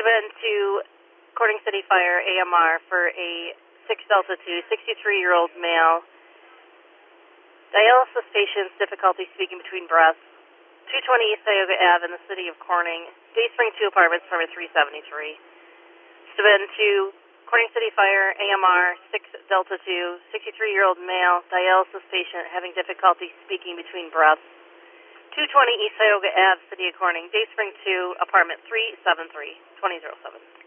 Submitting to Corning City Fire AMR for a 6 Delta 2, 63-year-old male. Dialysis patient's difficulty speaking between breaths. 220 East Tioga Ave in the city of Corning. Day Spring 2 Apartments, number 373. Submitting to Corning City Fire AMR 6 Delta 2, 63-year-old male, dialysis patient having difficulty speaking between breaths. 220 East Tioga Ave, City of Corning. Day Spring 2 Apartment 373, 2007.